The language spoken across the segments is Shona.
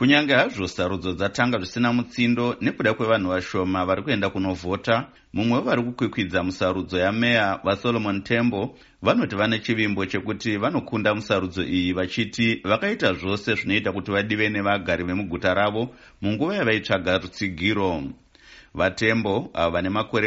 Kunyange hazvo sarudzo dzatanga zvisina mutsindo nekuda kwevanhu vashoma vari kuenda kunovhota, mumwe wevari kukwikwidza musarudzo yameya vaSolomon Tembo vanoti vane chivimbo chekuti vanokunda musarudzo iyi vachiti vakaita zvose zvinoita kuti vadive nevagari vemuguta ravo munguva yavaitsvaga rutsigiro. VaTembo avo vane makore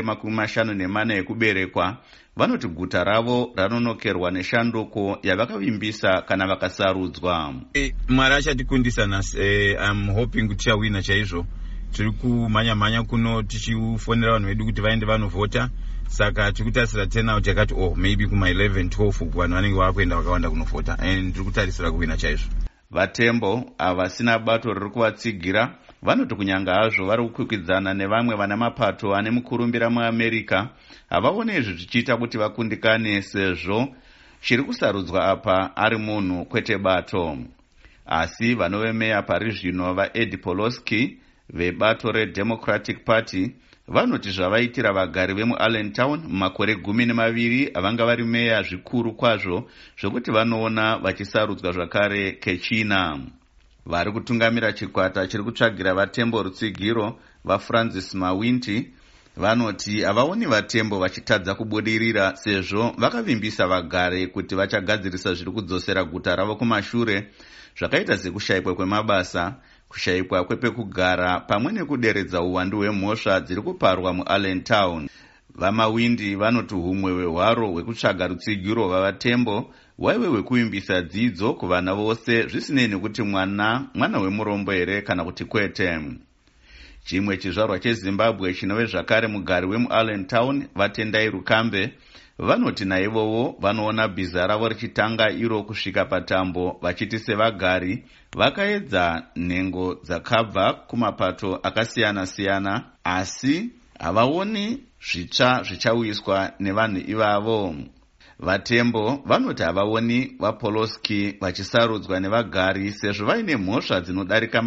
54 ekuberekwa vanoti guta ravo ranonokerwa neshanduko yavakavimbisa kana vakasarudzwa. Mwari achatikundisa nhasi. I'm hoping kuti tichawina chaizvo. Tiri kumhanya kuno tichifonera vanhu vedu kuti vaende vanovhota, saka tiri kutarisira turnout yakati maybe kuma 11-12 vanhu vanenge vakuenda vakawanda kunovhota, and tiri kutarisira kuwina chaizvo. VaTembo ava vasina bato riri kuvatsigira vanoti kunyanga hazvo vari kukwikwidzana nevamwe vana mapato ane mukurumbira muAmerica, havaone izvi zvichiita kuti vakundikane, sezvo chiri kusarudzwa apa ari munhu kwete bato. Asi vanovemeya pari zvino vaEd Poloski vebato reDemocratic Party vanoti zvavaitira vagari vemuAllentown mumakore 12 avanga vari meya zvikuru kwazvo zvokuti vanoona vachisarudzwa zvakare kechina. Vari kutungamira chikwata chiri kutsvagira vaTembo rutsigiro vaFrancis Mawinti vanoti havaoni vaTembo vachitadza kubudirira, sezvo vakavimbisa vagare kuti vachagadzirisa zviri kudzosera guta ravo kumashure, zvakaita sekushayikwa kwemabasa, kushayikwa kwepekugara pamwe nekuderedza uwandu hwemhosva dziri kuparwa muAllentown. VaMawindi vanoti humwe hwehwaro hwekutsvaga rutsigiro vavaTembo hwaive hwekuvimbisa dzidzo kuvana vose zvisinei nekuti mwana wemurombo here kana kuti kwete. Chimwe chizvarwa cheZimbabwe chinove zvakare mugari wemuAllentown vaTendai Rukambe vanoti naivowo vanoona bhiza ravo richitanga iro kusvika patambo, vachiti sevagari vakaedza nhengo dzakabva kumapato akasiyana-siyana, asi havaoni zvitsva zvichauyiswa nevanhu ivavo. VaTembo vanoti havaoni vaPoloski vachisarudzwa nevagari sezvo vaine mhosva dzinodarika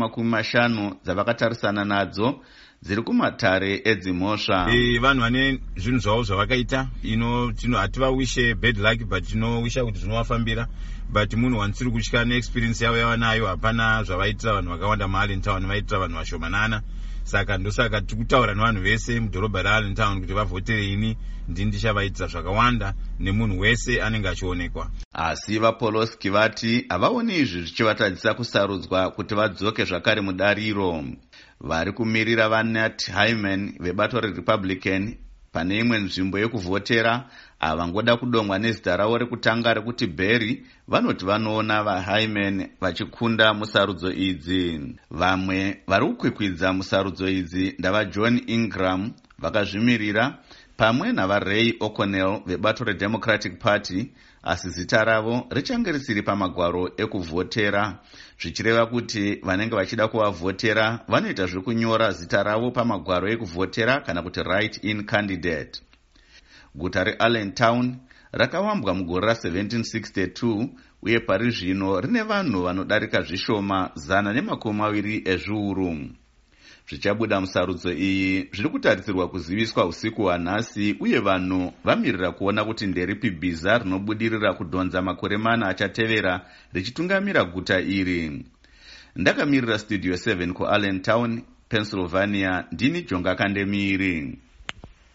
50 dzavakatarisana nadzo dziri kumatare edzimhosva. Vanhu vane zvinhu zvavo zvavakaita, hativawishe bad luck, but tinowisha kuti zvinovafambira, but munhu wanisiri kutya neexperience yavo yavanayo. Hapana zvavaitira vanhu vakawanda muAllentown, vaitira vanhu vashomanana, saka ndosaka tiri kutaura nevanhu vese mudhorobha reAllentown kuti vavhotere ini, ndini ndichavaitira zvakawanda nemunhu wese anenge achionekwa. Asi vaPoloski vati havaoni izvi zvichivatadzisa kusarudzwa kuti vadzoke zvakare mudariro. Vari kumirira vaNat Hyman vebato reRepublican pane imwe nzvimbo yekuvhotera avangoda kudomwa nezita ravo rekutanga rekuti Berry vanoti vanoona vaHyman vachikunda musarudzo idzi. Vamwe vari kukwikwidza musarudzo idzi ndavaJohn Ingram vakazvimirira pamwe navaRay O'Connell vebato reDemocratic Party, asi zita ravo richange risiri pamagwaro ekuvhotera, zvichireva kuti vanenge vachida kuvavhotera vanoita zvekunyora zita ravo pamagwaro ekuvhotera kana kuti write-in candidate. Guta reAllentown rakawambwa mugore ra1762 uye pari zvino rine vanhu vanodarika zvishoma 120 ezviuru. Zvichabuda musarudzo iyi zviri kutarisirwa kuziviswa usiku hwanhasi, uye vanhu vamirira kuona kuti nderipi bhiza rinobudirira kudhonza makore 4 achatevera richitungamira guta iri. Ndakamirira Studio 7 kuAllentown, Pennsylvania, ndini Jonga Kandemiri.